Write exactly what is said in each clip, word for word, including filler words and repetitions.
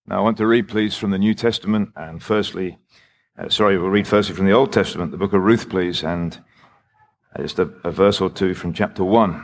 Now I want to read, please, from the New Testament, and firstly, uh, sorry, we'll read firstly from the Old Testament, the book of Ruth, please, and just a, a verse or two from chapter one.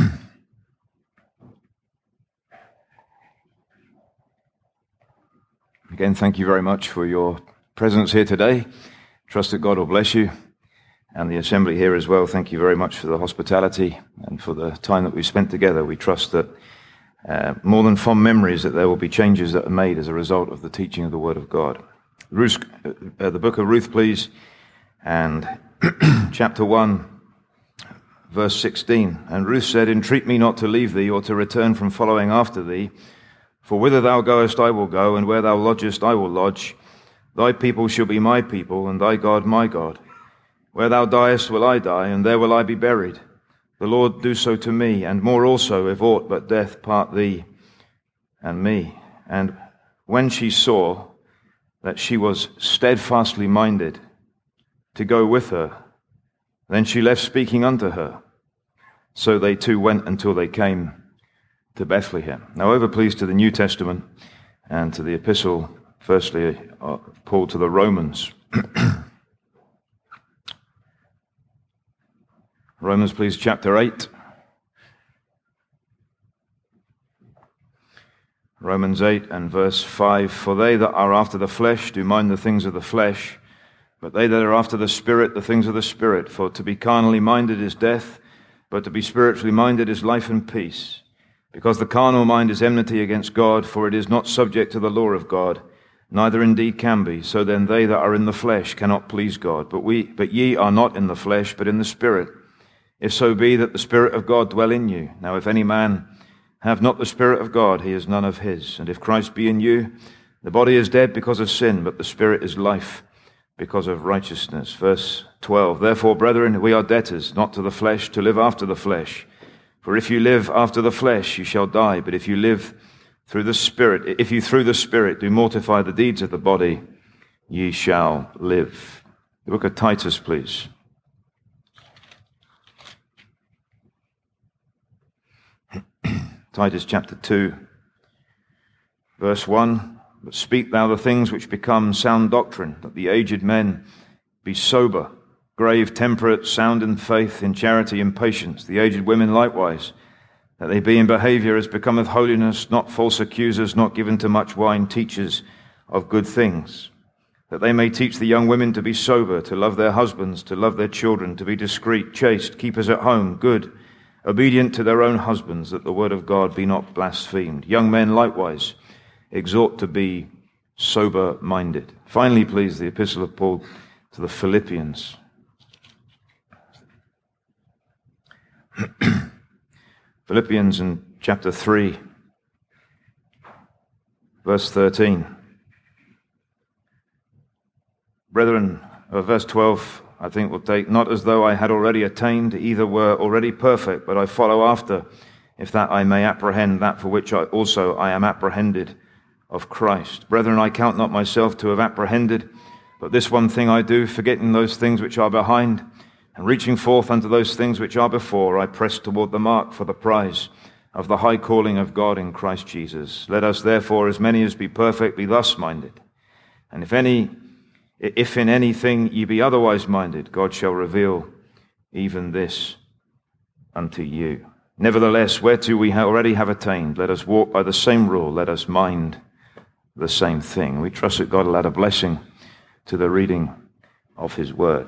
Again, thank you very much for your presence here today. Trust that God will bless you, and the assembly here as well. Thank you very much for the hospitality and for the time that we've spent together. We trust that Uh, more than fond memories, that there will be changes that are made as a result of the teaching of the Word of God. Ruth, uh, the book of Ruth, please, and chapter one, verse sixteen. And Ruth said, "Entreat me not to leave thee, or to return from following after thee. For whither thou goest I will go, and where thou lodgest I will lodge. Thy people shall be my people, and thy God my God. Where thou diest will I die, and there will I be buried. The Lord do so to me, and more also, if aught but death part thee and me." And when she saw that she was steadfastly minded to go with her, then she left speaking unto her. So they two went until they came to Bethlehem. Now over, please, to the New Testament and to the epistle, firstly, of Paul to the Romans. Romans, please, chapter eight. Romans eight and verse five. "For they that are after the flesh do mind the things of the flesh, but they that are after the Spirit, the things of the Spirit. For to be carnally minded is death, but to be spiritually minded is life and peace. Because the carnal mind is enmity against God, for it is not subject to the law of God, neither indeed can be. So then they that are in the flesh cannot please God. But we, but ye are not in the flesh, but in the Spirit. If so be that the Spirit of God dwell in you. Now if any man have not the Spirit of God, he is none of his. And if Christ be in you, the body is dead because of sin, but the Spirit is life because of righteousness." Verse twelve. "Therefore, brethren, we are debtors, not to the flesh, to live after the flesh. For if you live after the flesh, you shall die. But if you live through the Spirit, if you through the Spirit do mortify the deeds of the body, ye shall live." The book of Titus, please. Titus chapter two, verse one. "But speak thou the things which become sound doctrine, that the aged men be sober, grave, temperate, sound in faith, in charity, in patience. The aged women likewise, that they be in behavior as becometh holiness, not false accusers, not given to much wine, teachers of good things. That they may teach the young women to be sober, to love their husbands, to love their children, to be discreet, chaste, keepers at home, good, obedient to their own husbands, that the word of God be not blasphemed. Young men likewise exhort to be sober-minded." Finally, please, the epistle of Paul to the Philippians. Philippians in chapter three, verse thirteen. "Brethren," uh, verse twelve, I think we'll take, "not as though I had already attained, either were already perfect, but I follow after, if that I may apprehend that for which I also I am apprehended of Christ. Brethren, I count not myself to have apprehended, but this one thing I do, forgetting those things which are behind, and reaching forth unto those things which are before, I press toward the mark for the prize of the high calling of God in Christ Jesus. Let us therefore, as many as be perfect, be thus minded. And if any If in anything ye be otherwise minded, God shall reveal even this unto you. Nevertheless, whereto we already have attained, let us walk by the same rule, let us mind the same thing." We trust that God will add a blessing to the reading of his word.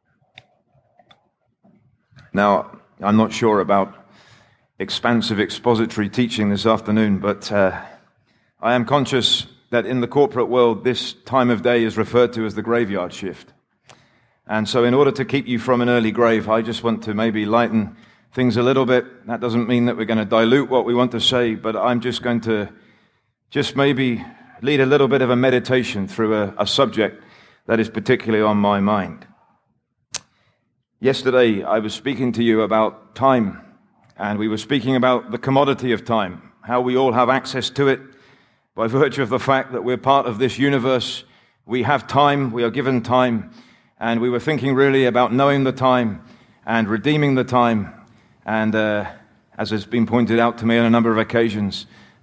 Now, I'm not sure about expansive expository teaching this afternoon, but uh, I am conscious that in the corporate world, this time of day is referred to as the graveyard shift. And so in order to keep you from an early grave, I just want to maybe lighten things a little bit. That doesn't mean that we're going to dilute what we want to say, but I'm just going to just maybe lead a little bit of a meditation through a, a subject that is particularly on my mind. Yesterday, I was speaking to you about time, and we were speaking about the commodity of time, how we all have access to it. By virtue of the fact that we're part of this universe, we have time, we are given time, and we were thinking really about knowing the time and redeeming the time. And uh, as has been pointed out to me on a number of occasions,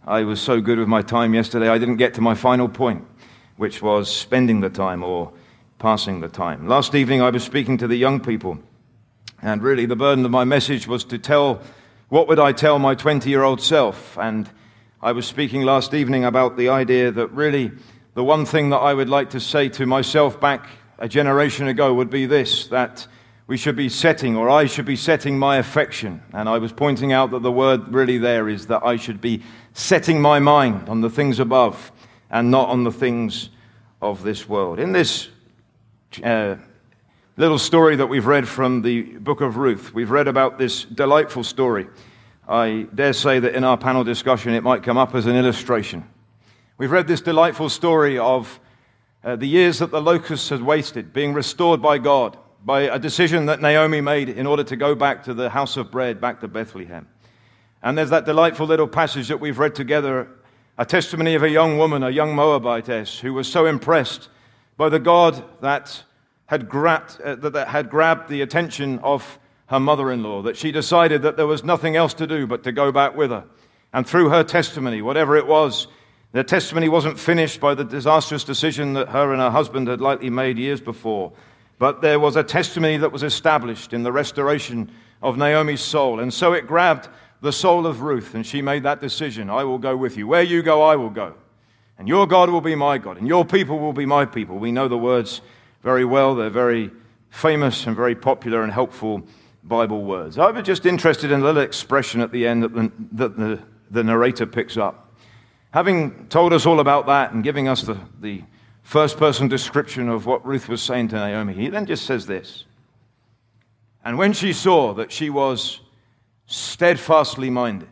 I was so good with my time yesterday, I didn't get to my final point, which was spending the time or passing the time. Last evening, I was speaking to the young people, and really the burden of my message was to tell, what would I tell my twenty-year-old self? And I was speaking last evening about the idea that really the one thing that I would like to say to myself back a generation ago would be this, that we should be setting, or I should be setting my affection. And I was pointing out that the word really there is that I should be setting my mind on the things above and not on the things of this world. In this uh, little story that we've read from the book of Ruth, we've read about this delightful story. I dare say that in our panel discussion it might come up as an illustration. We've read this delightful story of uh, the years that the locusts had wasted, being restored by God, by a decision that Naomi made in order to go back to the house of bread, back to Bethlehem. And there's that delightful little passage that we've read together, a testimony of a young woman, a young Moabitess, who was so impressed by the God that had grabbed, uh, that had grabbed the attention of her mother-in-law, that she decided that there was nothing else to do but to go back with her. And through her testimony, whatever it was, the testimony wasn't finished by the disastrous decision that her and her husband had likely made years before, but there was a testimony that was established in the restoration of Naomi's soul. And so it grabbed the soul of Ruth, and she made that decision. I will go with you. Where you go, I will go. And your God will be my God, and your people will be my people. We know the words very well. They're very famous and very popular and helpful Bible words. I was just interested in a little expression at the end that the, that the, the narrator picks up. Having told us all about that and giving us the, the first-person description of what Ruth was saying to Naomi, he then just says this. And when she saw that she was steadfastly minded.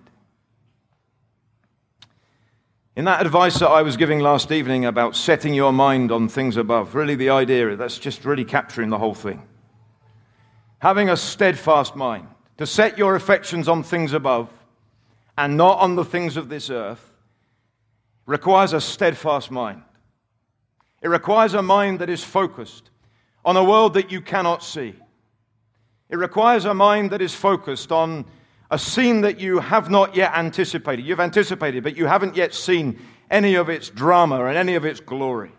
In that advice that I was giving last evening about setting your mind on things above, really the idea, that's just really capturing the whole thing. Having a steadfast mind, to set your affections on things above and not on the things of this earth, requires a steadfast mind. It requires a mind that is focused on a world that you cannot see. It requires a mind that is focused on a scene that you have not yet anticipated. You've anticipated, but you haven't yet seen any of its drama and any of its glory.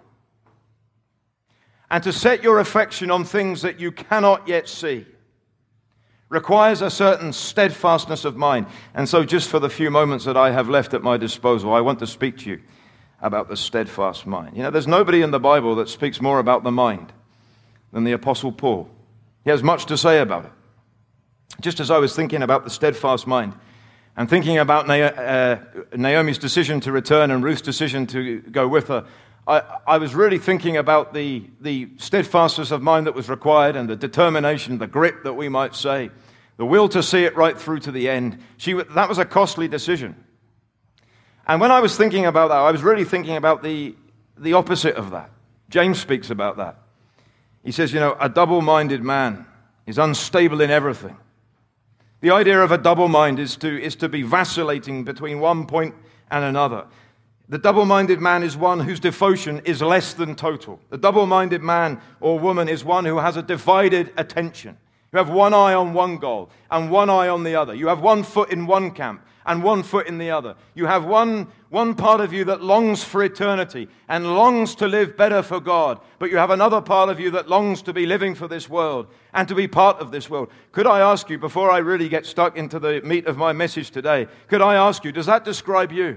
And to set your affection on things that you cannot yet see requires a certain steadfastness of mind. And so just for the few moments that I have left at my disposal, I want to speak to you about the steadfast mind. You know, there's nobody in the Bible that speaks more about the mind than the Apostle Paul. He has much to say about it. Just as I was thinking about the steadfast mind and thinking about Naomi's decision to return and Ruth's decision to go with her, I, I was really thinking about the, the steadfastness of mind that was required and the determination, the grit that we might say, the will to see it right through to the end. She, that was a costly decision. And when I was thinking about that, I was really thinking about the, the opposite of that. James speaks about that. He says, you know, a double-minded man is unstable in everything. The idea of a double mind is to, is to be vacillating between one point and another. The double-minded man is one whose devotion is less than total. The double-minded man or woman is one who has a divided attention. You have one eye on one goal and one eye on the other. You have one foot in one camp and one foot in the other. You have one, one part of you that longs for eternity and longs to live better for God. But you have another part of you that longs to be living for this world and to be part of this world. Could I ask you, before I really get stuck into the meat of my message today, could I ask you, does that describe you?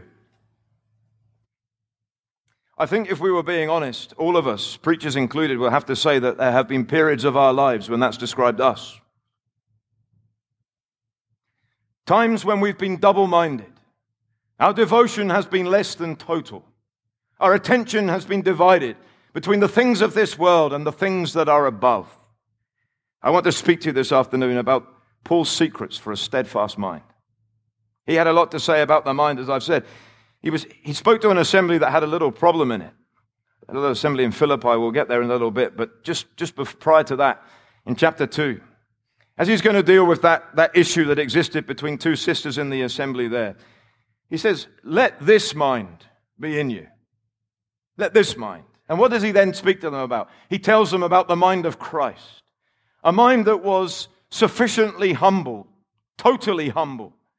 I think if we were being honest, all of us, preachers included, will have to say that there have been periods of our lives when that's described us. Times when we've been double-minded. Our devotion has been less than total. Our attention has been divided between the things of this world and the things that are above. I want to speak to you this afternoon about Paul's secrets for a steadfast mind. He had a lot to say about the mind, as I've said. He was, he spoke to an assembly that had a little problem in it. A little assembly in Philippi, we'll get there in a little bit, but just, just prior to that, in chapter two, as he's going to deal with that, that issue that existed between two sisters in the assembly there, he says, let this mind be in you. Let this mind. And what does he then speak to them about? He tells them about the mind of Christ, a mind that was sufficiently humble, totally humble,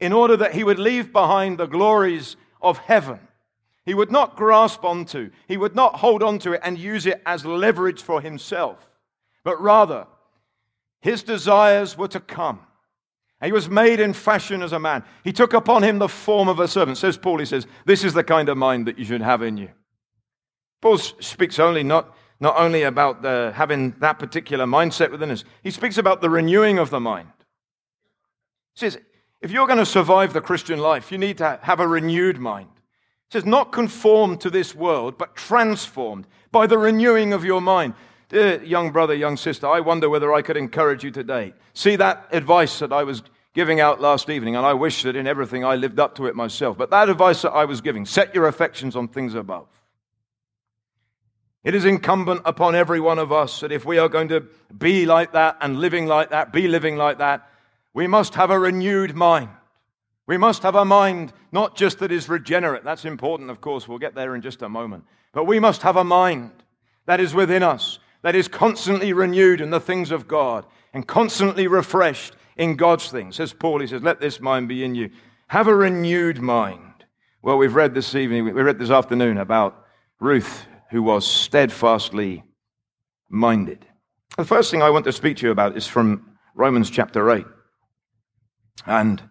in order that he would leave behind the glories of heaven. He would not grasp onto, he would not hold onto it and use it as leverage for himself, but rather his desires were to come. And he was made in fashion as a man. He took upon him the form of a servant. Says Paul, he says, this is the kind of mind that you should have in you. Paul speaks only not, not only about the, having that particular mindset within us. He speaks about the renewing of the mind. He says, if you're going to survive the Christian life, you need to have a renewed mind. He says, not conformed to this world, but transformed by the renewing of your mind. Dear young brother, young sister, I wonder whether I could encourage you today. See that advice that I was giving out last evening, and I wish that in everything I lived up to it myself. But that advice that I was giving, set your affections on things above. It is incumbent upon every one of us that if we are going to be like that and living like that, be living like that, we must have a renewed mind. We must have a mind not just that is regenerate. That's important, of course. We'll get there in just a moment. But we must have a mind that is within us, that is constantly renewed in the things of God and constantly refreshed in God's things. As Paul, he says, let this mind be in you. Have a renewed mind. Well, we've read this evening, we read this afternoon about Ruth, who was steadfastly minded. The first thing I want to speak to you about is from Romans chapter eight. And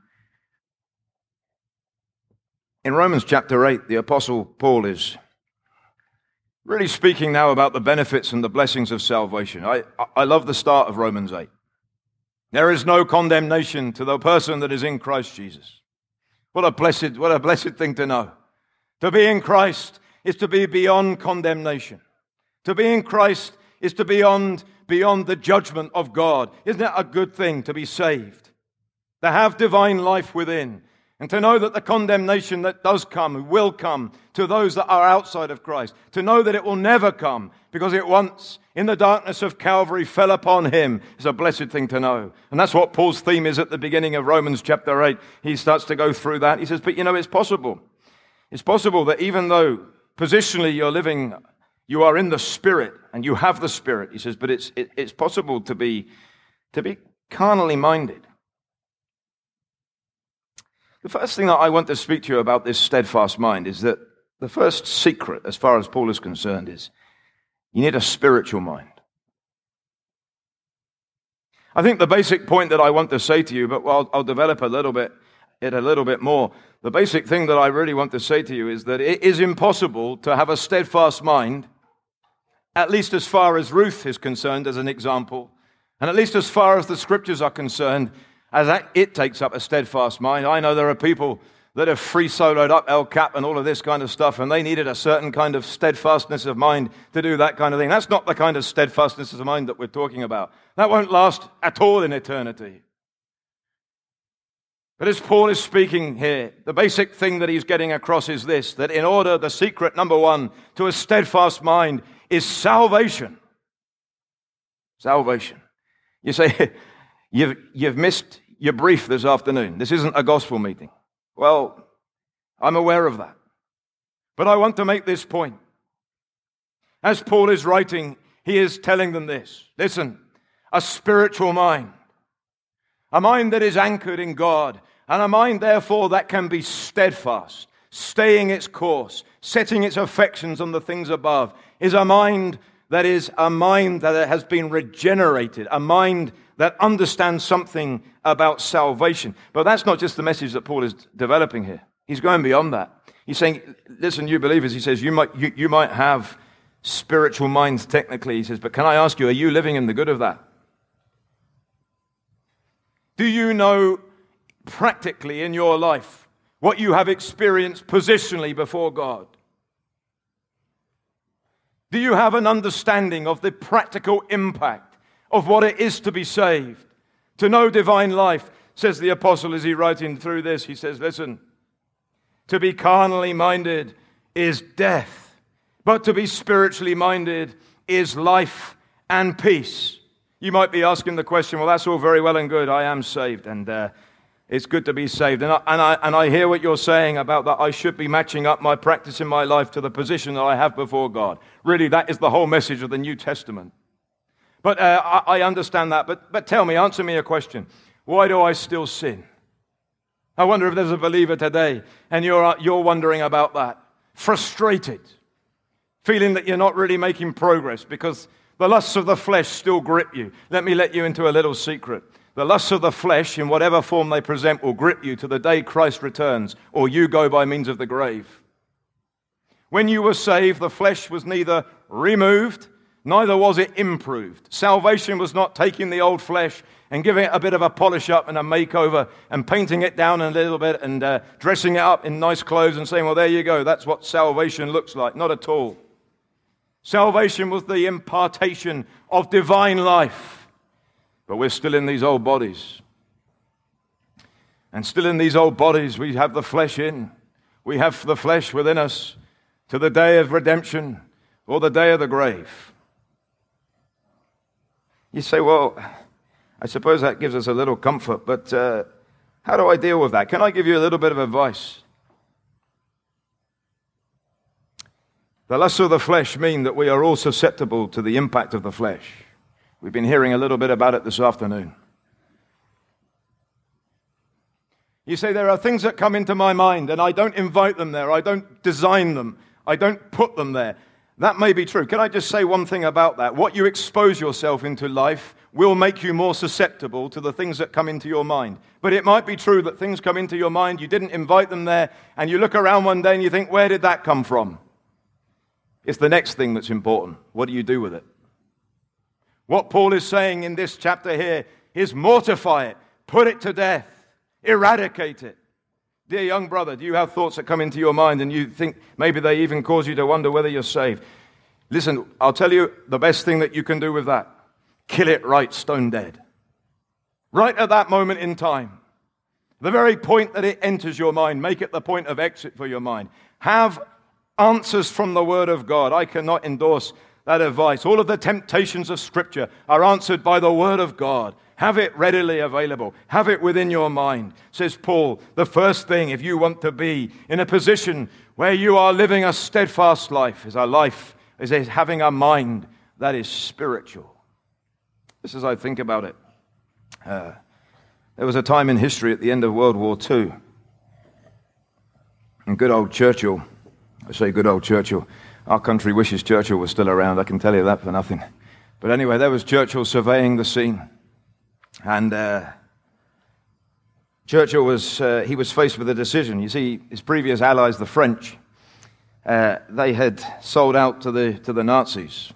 in Romans chapter eight, the Apostle Paul is really speaking now about the benefits and the blessings of salvation. I, I love the start of Romans eight. There is no condemnation to the person that is in Christ Jesus. What a blessed, what a blessed thing to know. To be in Christ is to be beyond condemnation. To be in Christ is to be beyond, beyond the judgment of God. Isn't it a good thing to be saved? To have divine life within. And to know that the condemnation that does come, will come to those that are outside of Christ. To know that it will never come because it once, in the darkness of Calvary, fell upon him is a blessed thing to know. And that's what Paul's theme is at the beginning of Romans chapter eight. He starts to go through that. He says, but you know, it's possible. It's possible that even though positionally you're living, you are in the Spirit and you have the Spirit, he says, but it's, it, it's possible to be, to be carnally minded. The first thing that I want to speak to you about this steadfast mind is that the first secret, as far as Paul is concerned, is you need a spiritual mind. I think the basic point that I want to say to you, but I'll, I'll develop a little bit, it a little bit more. The basic thing that I really want to say to you is that it is impossible to have a steadfast mind, at least as far as Ruth is concerned, as an example, and at least as far as the scriptures are concerned, as that, it takes up a steadfast mind. I know there are people that have free soloed up El Cap and all of this kind of stuff, and they needed a certain kind of steadfastness of mind to do that kind of thing. That's not the kind of steadfastness of mind that we're talking about. That won't last at all in eternity. But as Paul is speaking here, the basic thing that he's getting across is this, that in order, the secret, number one, to a steadfast mind is salvation. Salvation. You say, You've, you've missed your brief this afternoon. This isn't a gospel meeting. Well, I'm aware of that. But I want to make this point. As Paul is writing, he is telling them this. Listen, a spiritual mind. A mind that is anchored in God. And a mind, therefore, that can be steadfast, staying its course, setting its affections on the things above, is a mind that is a mind that has been regenerated, a mind that understands something about salvation. But that's not just the message that Paul is developing here. He's going beyond that. He's saying, listen, you believers, he says, you might, you, you might have spiritual minds technically. He says, but can I ask you, are you living in the good of that? Do you know practically in your life what you have experienced positionally before God? Do you have an understanding of the practical impact of what it is to be saved, to know divine life? Says the apostle as he writing through this, he says, listen, to be carnally minded is death, but to be spiritually minded is life and peace. You might be asking the question, well, that's all very well and good. I am saved, and uh, it's good to be saved. And I, and, I, and I hear what you're saying about that I should be matching up my practice in my life to the position that I have before God. Really, that is the whole message of the New Testament. But uh, I, I understand that. But, but tell me, answer me a question. Why do I still sin? I wonder if there's a believer today and you're, you're wondering about that. Frustrated. Feeling that you're not really making progress because the lusts of the flesh still grip you. Let me let you into a little secret. The lusts of the flesh, in whatever form they present, will grip you to the day Christ returns, or you go by means of the grave. When you were saved, the flesh was neither removed, neither was it improved. Salvation was not taking the old flesh and giving it a bit of a polish up and a makeover and painting it down a little bit and uh, dressing it up in nice clothes and saying, well, there you go, that's what salvation looks like. Not at all. Salvation was the impartation of divine life. But we're still in these old bodies. And still in these old bodies, we have the flesh in. We have the flesh within us to the day of redemption or the day of the grave. You say, well, I suppose that gives us a little comfort, but uh, how do I deal with that? Can I give you a little bit of advice? The lusts of the flesh mean that we are all susceptible to the impact of the flesh. We've been hearing a little bit about it this afternoon. You say, there are things that come into my mind, and I don't invite them there. I don't design them. I don't put them there. That may be true. Can I just say one thing about that? What you expose yourself into life will make you more susceptible to the things that come into your mind. But it might be true that things come into your mind, you didn't invite them there, and you look around one day and you think, where did that come from? It's the next thing that's important. What do you do with it? What Paul is saying in this chapter here is mortify it, put it to death, eradicate it. Dear young brother, do you have thoughts that come into your mind and you think maybe they even cause you to wonder whether you're saved? Listen, I'll tell you the best thing that you can do with that. Kill it right stone dead. Right at that moment in time. The very point that it enters your mind, make it the point of exit for your mind. Have answers from the Word of God. I cannot endorse that advice. All of the temptations of Scripture are answered by the Word of God. Have it readily available. Have it within your mind. Says Paul, the first thing, if you want to be in a position where you are living a steadfast life, is a life, is having a mind that is spiritual. This is, I think about it. Uh, there was a time in history at the end of World War Two, and good old Churchill, I say good old Churchill, our country wishes Churchill was still around, I can tell you that for nothing. But anyway, there was Churchill surveying the scene. And uh, Churchill was, uh, he was faced with a decision. You see, his previous allies, the French, uh, they had sold out to the, to the Nazis.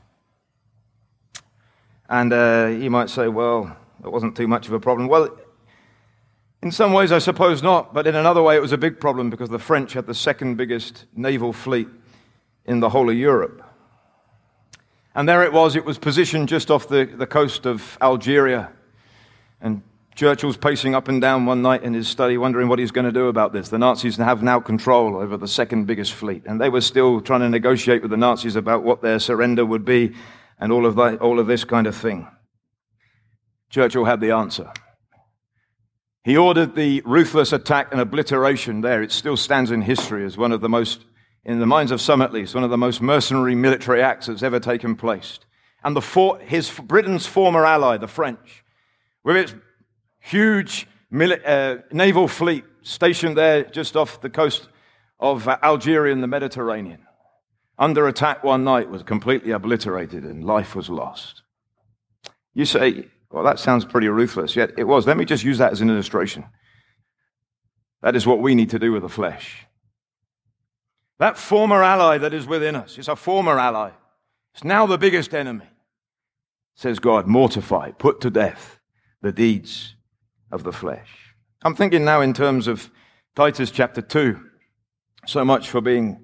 And uh, you might say, well, that wasn't too much of a problem. Well, in some ways, I suppose not. But in another way, it was a big problem because the French had the second biggest naval fleet in the whole of Europe. And there it was. It was positioned just off the, the coast of Algeria. And Churchill's pacing up and down one night in his study, wondering what he's going to do about this. The Nazis have now control over the second biggest fleet. And they were still trying to negotiate with the Nazis about what their surrender would be and all of that, all of this kind of thing. Churchill had the answer. He ordered the ruthless attack and obliteration there. It still stands in history as one of the most, in the minds of some at least, one of the most mercenary military acts that's ever taken place. And the for, his Britain's former ally, the French, with its huge mili- uh, naval fleet stationed there just off the coast of uh, Algeria in the Mediterranean, under attack one night, was completely obliterated and life was lost. You say, well, that sounds pretty ruthless. Yet it was. Let me just use that as an illustration. That is what we need to do with the flesh. That former ally that is within us, it's a former ally. It's now the biggest enemy. Says God, mortify, put to death the deeds of the flesh. I'm thinking now in terms of Titus chapter two. So much for being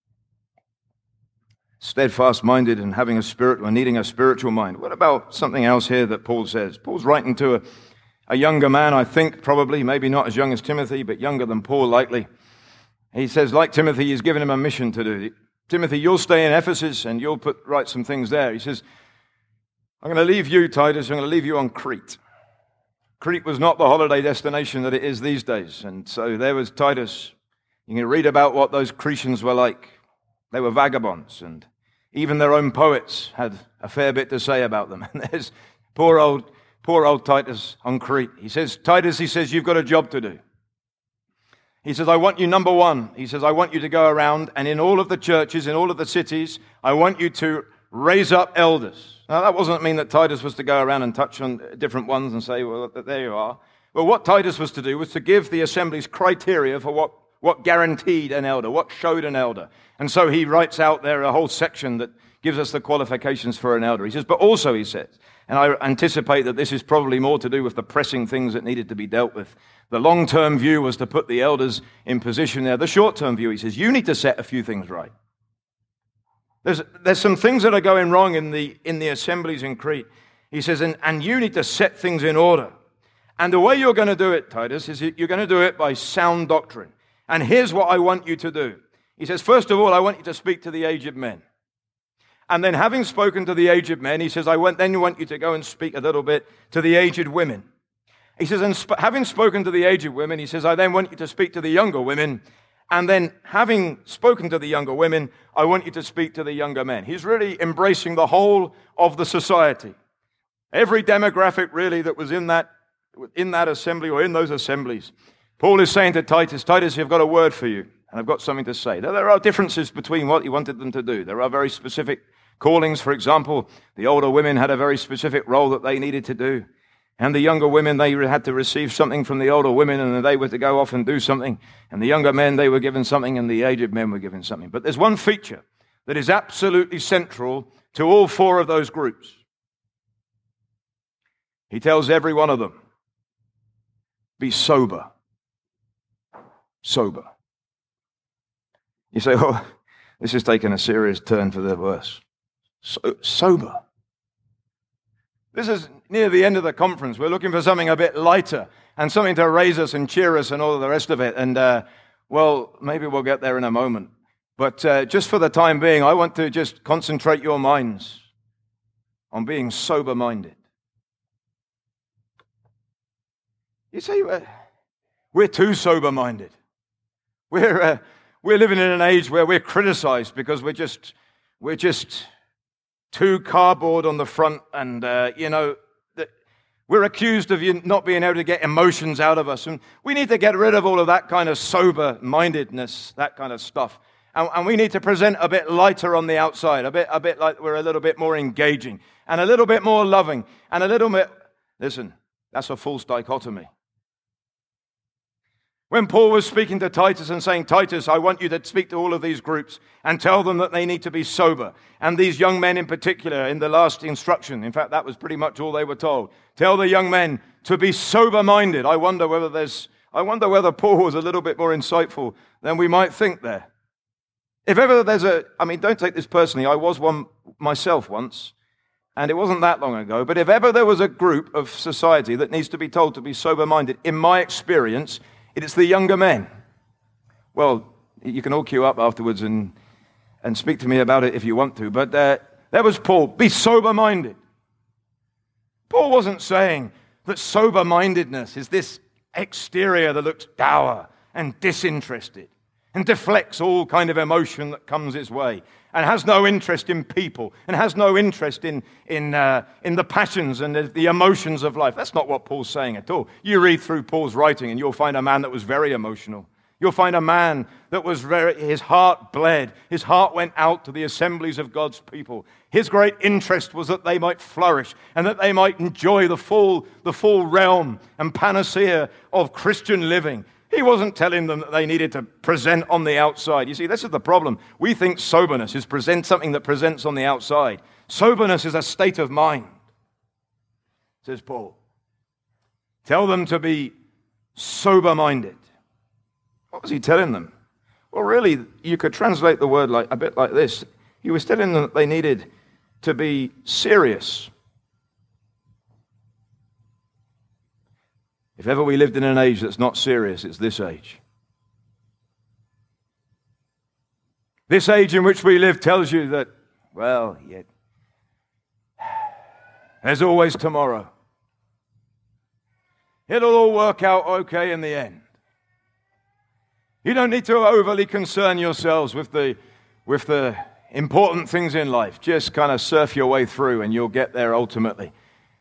steadfast-minded and having a spirit, or needing a spiritual mind. What about something else here that Paul says? Paul's writing to a, a younger man, I think, probably, maybe not as young as Timothy, but younger than Paul, likely. He says, like Timothy, he's given him a mission to do. Timothy, you'll stay in Ephesus and you'll put write some things there. He says, I'm going to leave you, Titus, I'm going to leave you on Crete. Crete was not the holiday destination that it is these days. And so there was Titus. You can read about what those Cretans were like. They were vagabonds, and even their own poets had a fair bit to say about them. And there's poor old, poor old Titus on Crete. He says, Titus, he says, you've got a job to do. He says, I want you, number one, he says, I want you to go around and in all of the churches, in all of the cities, I want you to raise up elders. Now, that doesn't mean that Titus was to go around and touch on different ones and say, well, there you are. But what Titus was to do was to give the assemblies criteria for what, what guaranteed an elder, what showed an elder. And so he writes out there a whole section that gives us the qualifications for an elder. He says, but also, he says, and I anticipate that this is probably more to do with the pressing things that needed to be dealt with. The long-term view was to put the elders in position there. The short-term view, he says, you need to set a few things right. There's, there's some things that are going wrong in the, in the assemblies in Crete. He says, and, and you need to set things in order. And the way you're going to do it, Titus, is you're going to do it by sound doctrine. And here's what I want you to do. He says, first of all, I want you to speak to the aged men. And then having spoken to the aged men, he says, I want, then want you to go and speak a little bit to the aged women. He says, and sp- having spoken to the aged women, he says, I then want you to speak to the younger women. And then having spoken to the younger women, I want you to speak to the younger men. He's really embracing the whole of the society. Every demographic really that was in that, in that assembly or in those assemblies. Paul is saying to Titus, Titus, I've got a word for you. And I've got something to say. Now, there are differences between what he wanted them to do. There are very specific callings. For example, the older women had a very specific role that they needed to do. And the younger women, they had to receive something from the older women, and they were to go off and do something. And the younger men, they were given something, and the aged men were given something. But there's one feature that is absolutely central to all four of those groups. He tells every one of them, be sober. Sober. You say, oh, this is taking a serious turn for the verse. So, sober. This is near the end of the conference. We're looking for something a bit lighter and something to raise us and cheer us and all the rest of it. And, uh, well, maybe we'll get there in a moment. But uh, just for the time being, I want to just concentrate your minds on being sober-minded. You say, uh, we're too sober-minded. We're... Uh, We're living in an age where we're criticized because we're just, we're just too cardboard on the front, and uh, you know, the, we're accused of you not being able to get emotions out of us, and we need to get rid of all of that kind of sober-mindedness, that kind of stuff, and, and we need to present a bit lighter on the outside, a bit, a bit like we're a little bit more engaging, and a little bit more loving, and a little bit. Listen, that's a false dichotomy. When Paul was speaking to Titus and saying, Titus, I want you to speak to all of these groups and tell them that they need to be sober. And these young men in particular, in the last instruction, in fact, that was pretty much all they were told. Tell the young men to be sober-minded. I wonder whether there's, I wonder whether Paul was a little bit more insightful than we might think there. If ever there's a, I mean, don't take this personally. I was one myself once, and it wasn't that long ago. But if ever there was a group of society that needs to be told to be sober-minded, in my experience, it is the younger men. Well, you can all queue up afterwards and, and speak to me about it if you want to, but uh, that was Paul. Be sober-minded. Paul wasn't saying that sober-mindedness is this exterior that looks dour and disinterested and deflects all kind of emotion that comes his way and has no interest in people and has no interest in, in, uh, in the passions and the, the emotions of life. That's not what Paul's saying at all. You read through Paul's writing and you'll find a man that was very emotional. You'll find a man that was very, his heart bled. His heart went out to the assemblies of God's people. His great interest was that they might flourish and that they might enjoy the full, the full realm and panacea of Christian living. He wasn't telling them that they needed to present on the outside. You see, this is the problem. We think soberness is present something that presents on the outside. Soberness is a state of mind, says Paul. Tell them to be sober-minded. What was he telling them? Well, really, you could translate the word like a bit like this. He was telling them that they needed to be serious. If ever we lived in an age that's not serious, it's this age. This age in which we live tells you that, well, yeah, there's always tomorrow. It'll all work out okay in the end. You don't need to overly concern yourselves with the, with the important things in life. Just kind of surf your way through and you'll get there ultimately.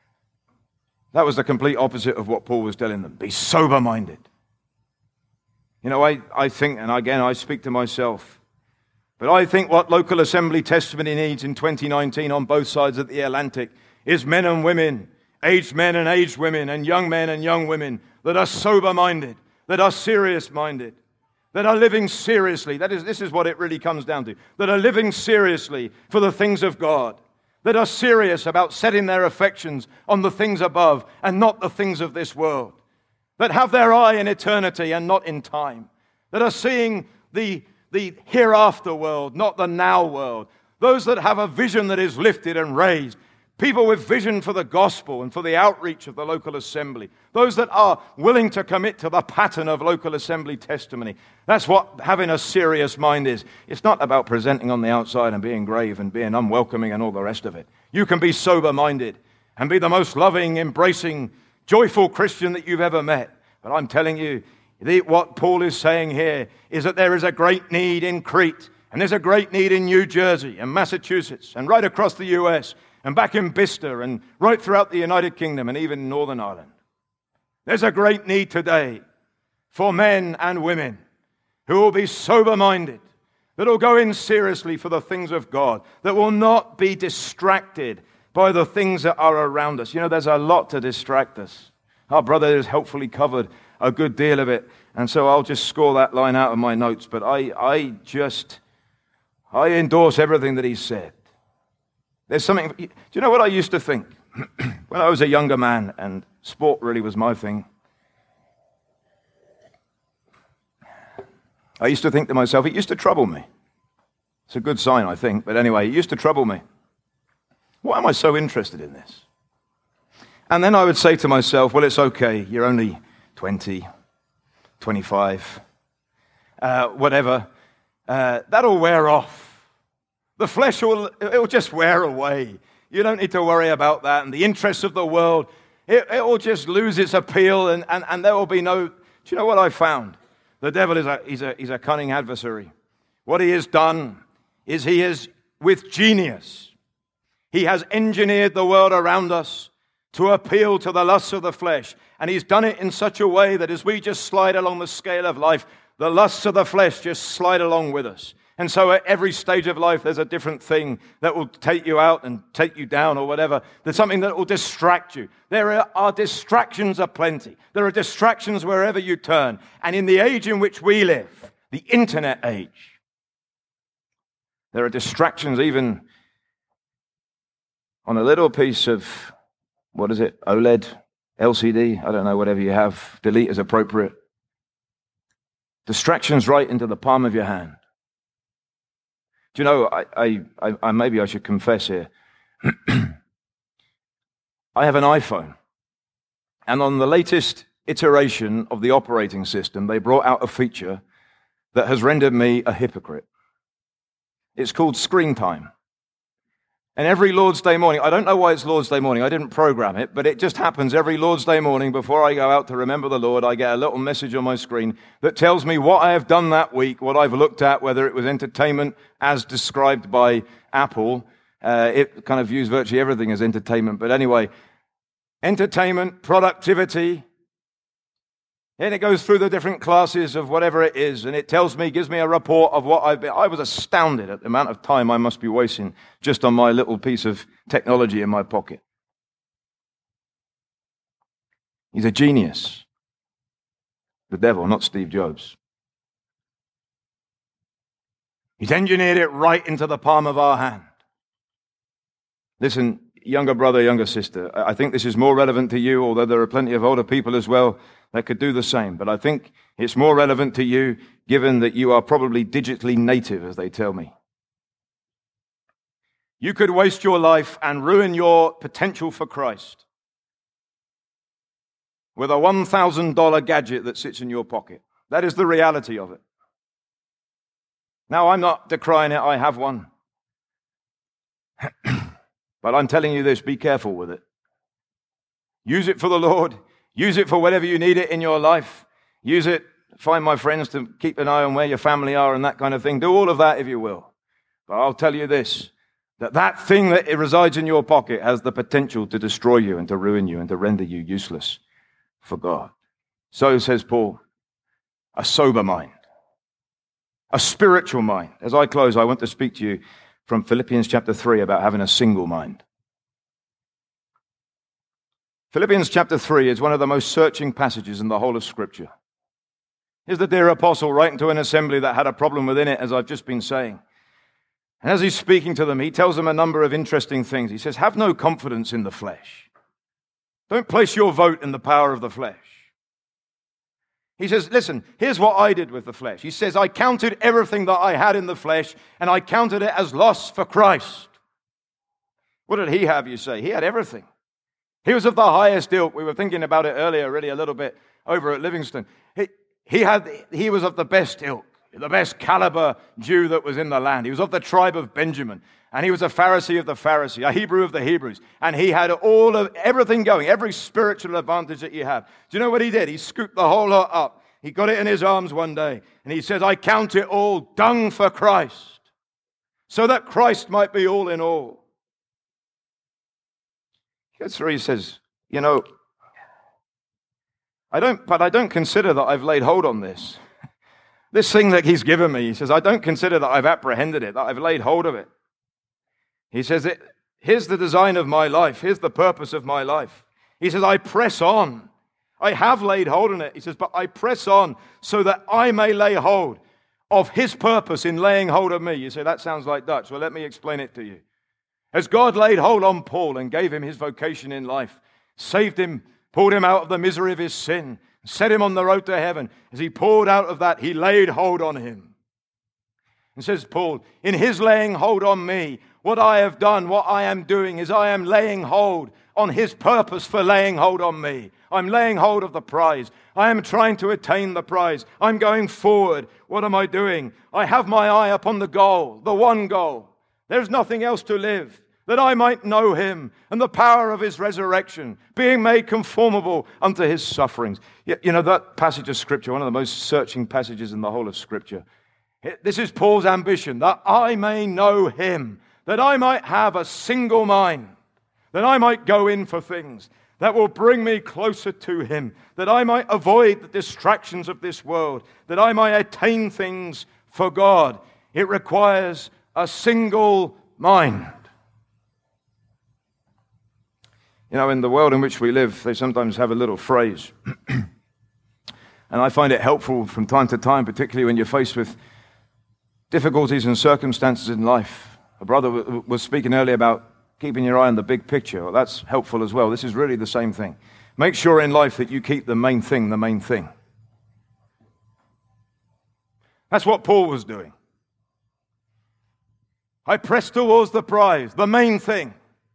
That was the complete opposite of what Paul was telling them. Be sober-minded. You know, I, I think, and again, I speak to myself, but I think what local assembly testimony needs in twenty nineteen on both sides of the Atlantic is men and women, aged men and aged women, and young men and young women that are sober-minded, that are serious-minded, that are living seriously. That is, this is what it really comes down to. That are living seriously for the things of God. That are serious about setting their affections on the things above and not the things of this world. That have their eye in eternity and not in time. That are seeing the, the hereafter world, not the now world. Those that have a vision that is lifted and raised. People with vision for the gospel and for the outreach of the local assembly. Those that are willing to commit to the pattern of local assembly testimony. That's what having a serious mind is. It's not about presenting on the outside and being grave and being unwelcoming and all the rest of it. You can be sober-minded and be the most loving, embracing, joyful Christian that you've ever met. But I'm telling you, the, what Paul is saying here is that there is a great need in Crete, and there's a great need in New Jersey and Massachusetts and right across the U S and back in Bicester and right throughout the United Kingdom and even Northern Ireland. There's a great need today for men and women who will be sober-minded, that will go in seriously for the things of God, that will not be distracted by the things that are around us. You know, there's a lot to distract us. Our brother has helpfully covered a good deal of it, and so I'll just score that line out of my notes, but I, I just, I endorse everything that he said. There's something, do you know what I used to think? When I was a younger man and sport really was my thing, I used to think to myself, it used to trouble me. It's a good sign, I think, but anyway, it used to trouble me. Why am I so interested in this? And then I would say to myself, well, it's okay, you're only twenty, twenty-five, uh, whatever. Uh, that'll wear off. The flesh will it'll just wear away. You don't need to worry about that. And the interests of the world, it, it will just lose its appeal, and, and, and there will be no... Do you know what I found? The devil is a, he's a, he's a cunning adversary. What he has done is he has, with genius, he has engineered the world around us to appeal to the lusts of the flesh. And he's done it in such a way that as we just slide along the scale of life, the lusts of the flesh just slide along with us. And so at every stage of life, there's a different thing that will take you out and take you down or whatever. There's something that will distract you. There are distractions aplenty. There are distractions wherever you turn. And in the age in which we live, the internet age, there are distractions even on a little piece of, what is it, OLED, L C D, I don't know, whatever you have, delete as appropriate. Distractions right into the palm of your hand. Do you know, I, I, I, I maybe I should confess here. I have an iPhone. And on the latest iteration of the operating system, they brought out a feature that has rendered me a hypocrite. It's called Screen Time. And every Lord's Day morning, I don't know why it's Lord's Day morning, I didn't program it, but it just happens every Lord's Day morning before I go out to remember the Lord, I get a little message on my screen that tells me what I have done that week, what I've looked at, whether it was entertainment as described by Apple. Uh, it kind of views virtually everything as entertainment, but anyway, entertainment, productivity, and it goes through the different classes of whatever it is, and it tells me, gives me a report of what I've been. I was astounded at the amount of time I must be wasting just on my little piece of technology in my pocket. He's a genius. The devil, not Steve Jobs. He's engineered it right into the palm of our hand. Listen, younger brother, younger sister, I think this is more relevant to you, although there are plenty of older people as well that could do the same. But I think it's more relevant to you, given that you are probably digitally native, as they tell me. You could waste your life and ruin your potential for Christ with a one thousand dollars gadget that sits in your pocket. That is the reality of it. Now, I'm not decrying it. I have one. But I'm telling you this, be careful with it. Use it for the Lord. Use it for whatever you need it in your life. Use it, find my friends, to keep an eye on where your family are and that kind of thing. Do all of that if you will. But I'll tell you this, that that thing that resides in your pocket has the potential to destroy you and to ruin you and to render you useless for God. So says Paul, a sober mind, a spiritual mind. As I close, I want to speak to you from Philippians chapter three about having a single mind. Philippians chapter three is one of the most searching passages in the whole of Scripture. Here's the dear apostle writing to an assembly that had a problem within it, as I've just been saying. And as he's speaking to them, he tells them a number of interesting things. He says, have no confidence in the flesh. Don't place your vote in the power of the flesh. He says, listen, here's what I did with the flesh. He says, I counted everything that I had in the flesh, and I counted it as loss for Christ. What did he have, you say? He had everything. He was of the highest ilk. We were thinking about it earlier, really, a little bit over at Livingston. He, he, had, he was of the best ilk, the best caliber Jew that was in the land. He was of the tribe of Benjamin, and he was a Pharisee of the Pharisee, a Hebrew of the Hebrews, and he had all of everything going, every spiritual advantage that you have. Do you know what he did? He scooped the whole lot up. He got it in his arms one day, and he says, I count it all dung for Christ, so that Christ might be all in all. That's where he says, you know, I don't, but I don't consider that I've laid hold on this. This thing that he's given me, he says, I don't consider that I've apprehended it, that I've laid hold of it. He says, here's the design of my life. Here's the purpose of my life. He says, I press on. I have laid hold on it. He says, but I press on so that I may lay hold of his purpose in laying hold of me. You say, that sounds like Dutch. Well, let me explain it to you. As God laid hold on Paul and gave him his vocation in life, saved him, pulled him out of the misery of his sin, set him on the road to heaven, as he poured out of that, he laid hold on him. And says Paul, in his laying hold on me, what I have done, what I am doing is I am laying hold on his purpose for laying hold on me. I'm laying hold of the prize. I am trying to attain the prize. I'm going forward. What am I doing? I have my eye upon the goal, the one goal. There's nothing else to live, that I might know him and the power of his resurrection, being made conformable unto his sufferings. You know, that passage of Scripture, one of the most searching passages in the whole of Scripture. This is Paul's ambition, that I may know him, that I might have a single mind, that I might go in for things that will bring me closer to him, that I might avoid the distractions of this world, that I might attain things for God. It requires a single mind. You know, in the world in which we live, they sometimes have a little phrase. And I find it helpful from time to time, particularly when you're faced with difficulties and circumstances in life. A brother w- was speaking earlier about keeping your eye on the big picture. Well, that's helpful as well. This is really the same thing. Make sure in life that you keep the main thing the main thing. That's what Paul was doing. I press towards the prize, the main thing.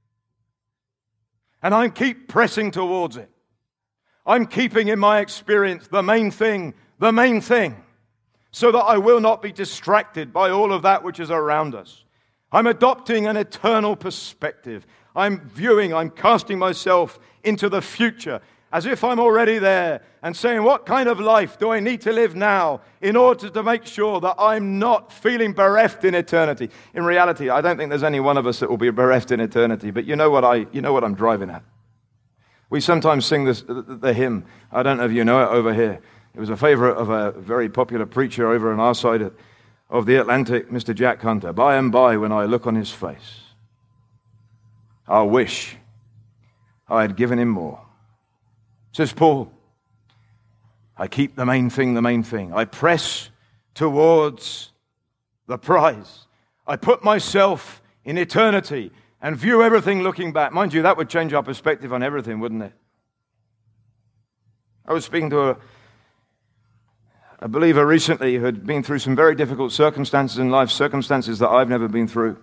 And I keep pressing towards it. I'm keeping in my experience the main thing, the main thing, so that I will not be distracted by all of that which is around us. I'm adopting an eternal perspective. I'm viewing, I'm casting myself into the future as if I'm already there and saying, what kind of life do I need to live now in order to make sure that I'm not feeling bereft in eternity? In reality, I don't think there's any one of us that will be bereft in eternity, but you know what I, you know what I'm driving at. We sometimes sing this, the, the hymn. I don't know if you know it over here. It was a favorite of a very popular preacher over on our side of the Atlantic, Mister Jack Hunter. By and by, when I look on his face, I'll wish I had given him more. Says Paul, I keep the main thing the main thing. I press towards the prize. I put myself in eternity and view everything looking back. Mind you, that would change our perspective on everything, wouldn't it? I was speaking to a, a believer recently who had been through some very difficult circumstances in life, circumstances that I've never been through.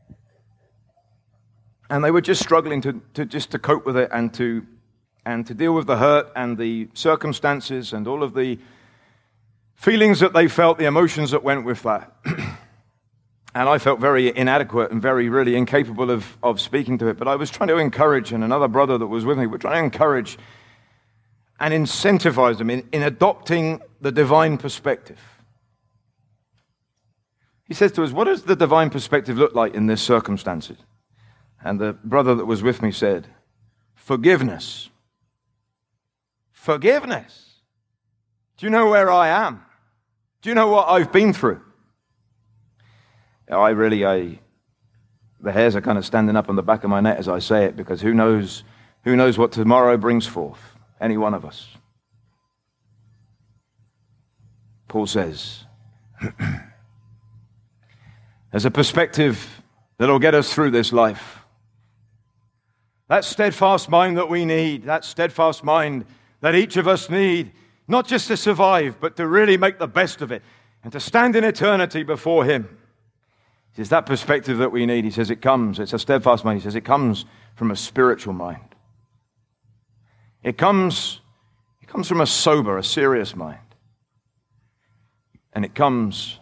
And they were just struggling to, to just to cope with it and to and to deal with the hurt and the circumstances and all of the feelings that they felt, the emotions that went with that. And I felt very inadequate and very, really incapable of, of speaking to it. But I was trying to encourage, and another brother that was with me, we're trying to encourage and incentivize them in, in adopting the divine perspective. He says to us, what does the divine perspective look like in this circumstances? And the brother that was with me said, forgiveness. Forgiveness. Do you know where I am? Do you know what I've been through? I really, I, the hairs are kind of standing up on the back of my neck as I say it, because who knows, who knows what tomorrow brings forth? Any one of us. Paul says, there's a perspective that'll get us through this life. That steadfast mind that we need, that steadfast mind that each of us need, not just to survive, but to really make the best of it and to stand in eternity before him. He says that perspective that we need, he says it comes, it's a steadfast mind, he says it comes from a spiritual mind. It comes, it comes from a sober, a serious mind. And it comes,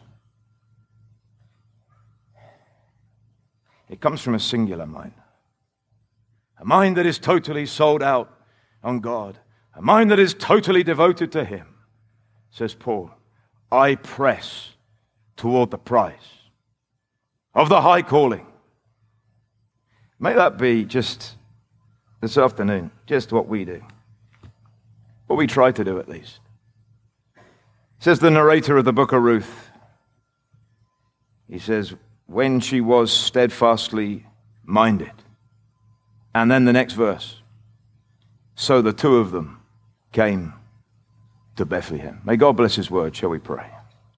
it comes from a singular mind. A mind that is totally sold out on God. A mind that is totally devoted to him. Says Paul, I press toward the prize of the high calling. May that be just this afternoon, just what we do. What we try to do at least. Says the narrator of the book of Ruth. He says, when she was steadfastly minded. And then the next verse. So the two of them came to Bethlehem. May God bless his word, shall we pray?